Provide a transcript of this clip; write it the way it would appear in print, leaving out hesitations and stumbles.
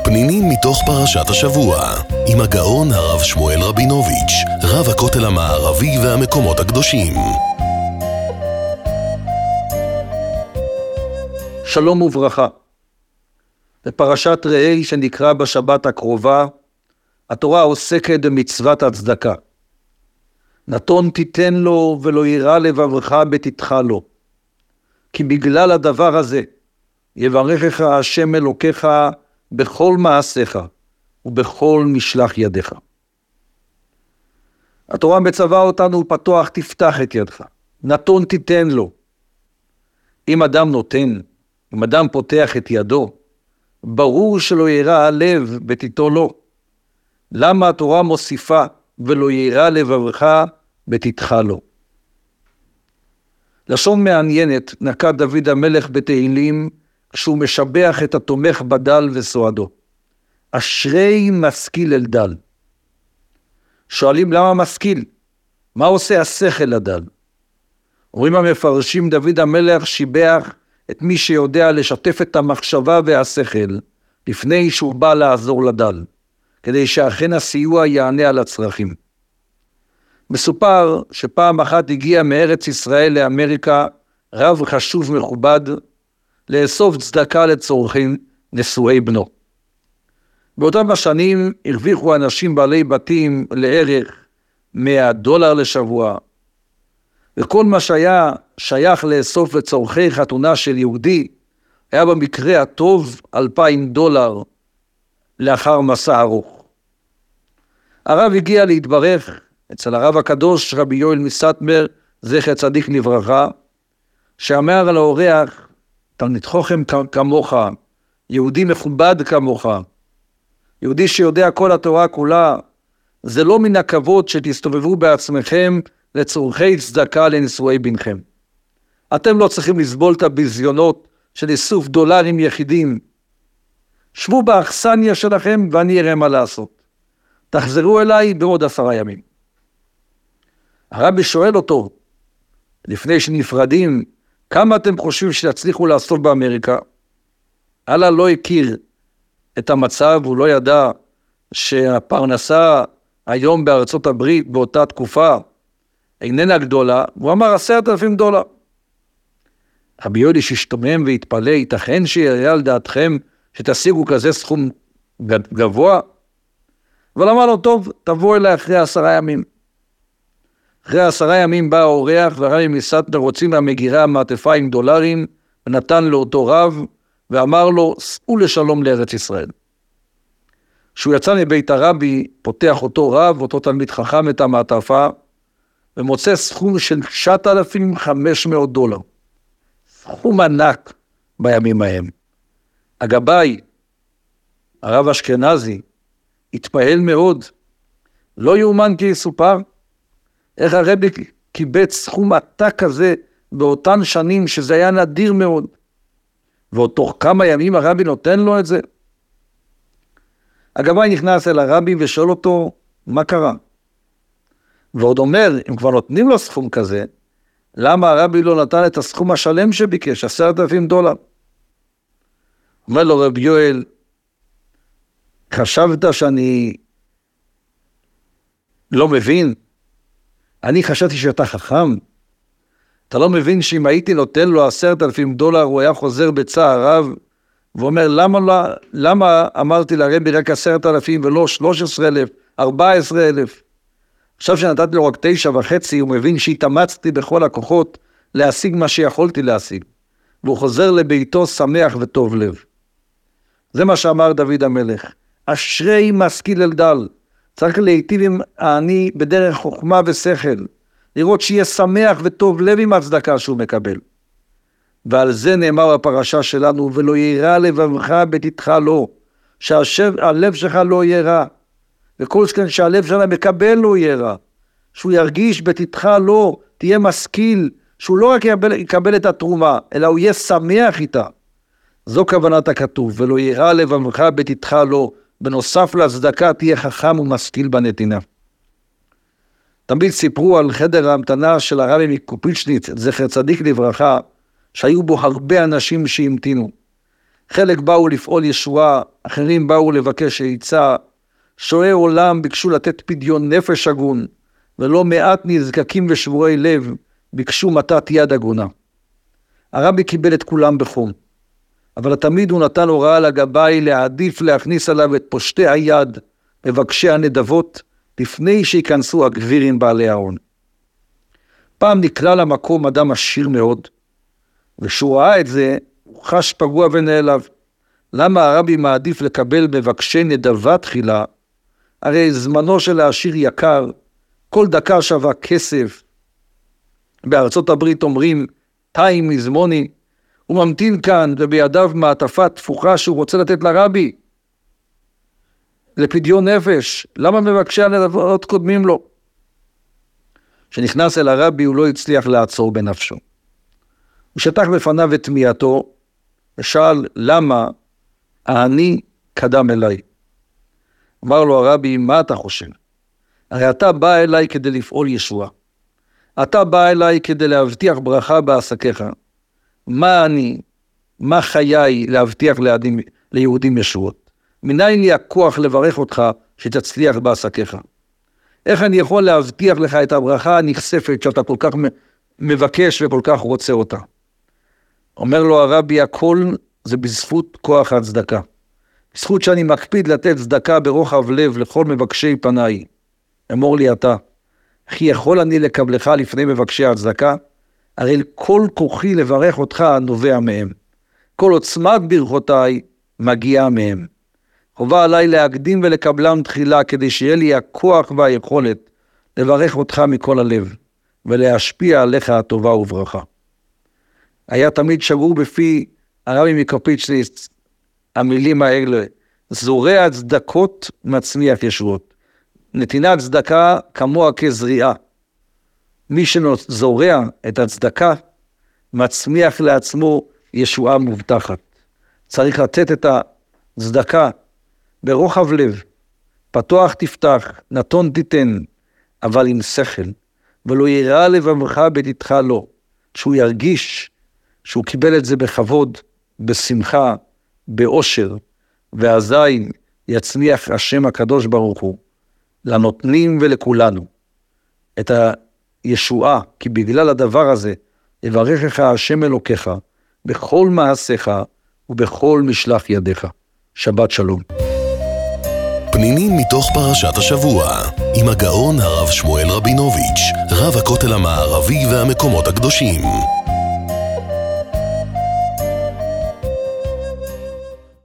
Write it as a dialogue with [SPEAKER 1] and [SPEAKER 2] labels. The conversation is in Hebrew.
[SPEAKER 1] פנינים מתוך פרשת השבוע, עם הגאון הרב שמואל רבינוביץ', רב הכותל המערבי והמקומות הקדושים.
[SPEAKER 2] שלום וברכה. בפרשת ראה שנקרא בשבת הקרובה, התורה עוסקת במצוות הצדקה. נתון תיתן לו ולא יירא לבבך בתתך לו. כי בגלל הדבר הזה יברכך השם אלוקיך בכל מעשיך ובכל משלח ידיך. התורה מצווה אותנו פתוח תפתח את ידך. נתון תיתן לו. אם אדם נותן, אם אדם פותח את ידו, ברור שלא יירא הלב בתיתו לו. למה התורה מוסיפה ולא יירא לבבך בתתך לו? לשון מעניינת נקט דוד המלך בתהילים כשהוא משבח את התומך בדל וסועדו. אשרי משכיל אל דל. שואלים למה משכיל? מה עושה השכל לדל? אומרים המפרשים, דוד המלך שיבח את מי שיודע לשתף את המחשבה והשכל לפני שהוא בא לעזור לדל, כדי שאכן הסיוע יענה על הצרכים. מסופר שפעם אחת הגיע מארץ ישראל לאמריקה רב חשוב מכובד לאסוף צדקה לצורכים נשואי בנו. באותם השנים הרוויחו אנשים בעלי בתים לערך $100 לשבוע, וכל מה שהיה שייך לאסוף לצורכי חתונה של יהודי היה במקרה הטוב $2,000 לאחר מסע ארוך. הרב הגיע להתברך אצל הרב הקדוש רבי יואל מסטמר זכר צדיק לברכה, שאמר על האורח, תלמיד חכם כמוך, יהודי מכובד כמוך, יהודי שיודע כל התורה כולה, זה לא מן הכבוד שתסתובבו בעצמכם לצורכי צדקה לנשואי בנכם. אתם לא צריכים לסבול את הביזיונות של איסוף דולרים יחידים. שבו באכסניה שלכם ואני אראה מה לעשות. תחזרו אליי בעוד 10 ימים. הרבי שואל אותו, לפני שנפרדים, כמה אתם חושבים שתצליחו לאסוף באמריקה? אללה לא הכיר את המצב, הוא לא ידע שהפרנסה היום בארצות הברית באותה תקופה איננה גדולה, הוא אמר $10,000. רבי יהודי שהשתומם והתפלא, ייתכן שיהיה על דעתכם שתשיגו כזה סכום גבוה? אבל אמר לו, טוב, תבוא אליי אחרי 10 ימים. אחרי 10 ימים בא האורח והרבי מסטמר רוצים מהמגירה מעטפה עם $, ונתן לאותו רב ואמר לו, סעו לשלום לארץ ישראל. כשהוא יצא מבית הרבי, פותח אותו רב, אותו תלמיד חכם את המעטפה, ומוצא סכום של $9,500. סכום ענק בימים ההם. הגבאי, הרב אשכנזי, התפעל מאוד. לא יאומן כי יסופר. איך הרבי קיבץ סכום עתק כזה באותן שנים שזה היה נדיר מאוד. ועוד תוך כמה ימים הרבי נותן לו את זה. הגבאי נכנס אל הרבי ושואל אותו מה קרה. ועוד אומר, אם כבר נותנים לו סכום כזה, למה הרבי לא נתן את הסכום השלם שביקש, $10,000? אומר לו רבי יואל, חשבת שאני לא מבין? אני חשבתי שאתה חכם. אתה לא מבין שאם הייתי נותן לו $10,000, הוא היה חוזר בצער רב, ואומר, למה אמרתי לרבי רק 10,000 ולא 13,000, 14,000? עכשיו שנתתי לו רק 9.5, הוא מבין שהתאמצתי בכל הכוחות להשיג מה שיכולתי להשיג. והוא חוזר לביתו שמח וטוב לב. זה מה שאמר דוד המלך. אשרי משכיל אל דל. צריך להיטיב עם העני בדרך חוכמה ושכל. לראות שיהיה שמח וטוב לב עם הצדקה שהוא מקבל. ועל זה נאמר בפרשה שלנו, ולא יירא לבבך בתתך לו. שהלב שלך לא יהיה רע. וכל שכן שהלב שלה מקבל לא יהיה רע. שהוא ירגיש בתתך לו, תהיה משכיל, שהוא לא רק יקבל את התרומה, אלא הוא יהיה שמח איתה. זו כוונת הכתוב, ולא יירא לבבך בתתך לו, בנוסף לצדקה תהיה חכם ומשכיל בנתינה. תמיד סיפרו על חדר ההמתנה של הרבי מקופיצ'ניץ, זכר צדיק לברכה, שהיו בו הרבה אנשים שהמתינו. חלק באו לפעול ישועה, אחרים באו לבקש עצה, שועי עולם ביקשו לתת פדיון נפש הגון, ולא מעט נזקקים ושבורי לב ביקשו מתת יד הגונה. הרבי קיבל את כולם בחום, אבל תמיד הוא נתן הוראה לגבאי להעדיף להכניס עליו את פושטי היד, מבקשי הנדבות, לפני שיכנסו הגבירים בעלי ההון. פעם נקלע למקום אדם עשיר מאוד, ושהוא ראה את זה, הוא חש פגוע ונעלב. למה הרבי מעדיף לקבל מבקשי נדבה תחילה? הרי זמנו של העשיר יקר, כל דקה שווה כסף. בארצות הברית אומרים, time is money. הוא ממתין כאן ובידיו מעטפה תפוחה שהוא רוצה לתת לרבי. לפדיון נפש, למה מבקשי הנדבות קודמים לו? כשנכנס אל הרבי הוא לא הצליח לעצור בנפשו. הוא שטח בפניו את תמיהתו, ושאל למה העני קדם אליי. אמר לו הרבי, מה אתה חושב? הרי אתה בא אליי כדי לפעול ישועה. אתה בא אליי כדי להבטיח ברכה בעסקיך. מה אני, מה חיי להבטיח ליהודים ישועות? מניין לי הכוח לברך אותך שתצליח בעסקיך? איך אני יכול להבטיח לך את הברכה הנכספת שאתה כל כך מבקש וכל כך רוצה אותה? אומר לו הרבי, הכל זה בזכות כוח הצדקה. בזכות שאני מקפיד לתת צדקה ברוחב לב לכל מבקשי פניי. אמור לי אתה, כי יכול אני לקבלך לפני מבקשי הצדקה? הרי כל כוחי לברך אותך נובע מהם. כל עוצמת ברכותיי מגיעה מהם. חובה עליי להקדים ולקבלם תחילה, כדי שיהיה לי הכוח והיכולת לברך אותך מכל הלב, ולהשפיע עליך הטובה וברכה. היה תמיד שגור בפי הרבי מקופיצ'ליץ, המילים האלה, זורע צדקות מצמיח ישועות. נתינת צדקה כמוה כזריעה. מי שזורע את הצדקה, מצמיח לעצמו ישועה מובטחת. צריך לתת את הצדקה ברוחב לב, פתוח תפתח, נתון תיתן, אבל עם שכל, ולא יראה לבבך בדתך לו, שהוא ירגיש שהוא קיבל את זה בכבוד, בשמחה, באושר, ואזי יצמיח השם הקדוש ברוך הוא, לנותנים ולכולנו, את הישועה, כי בגלל הדבר הזה, יברך לך השם אלוקיך, בכל מעשיך ובכל משלח ידיך. שבת שלום.
[SPEAKER 1] פנינים מתוך פרשת השבוע, עם הגאון הרב שמואל רבינוביץ', רב הכותל המערבי והמקומות הקדושים.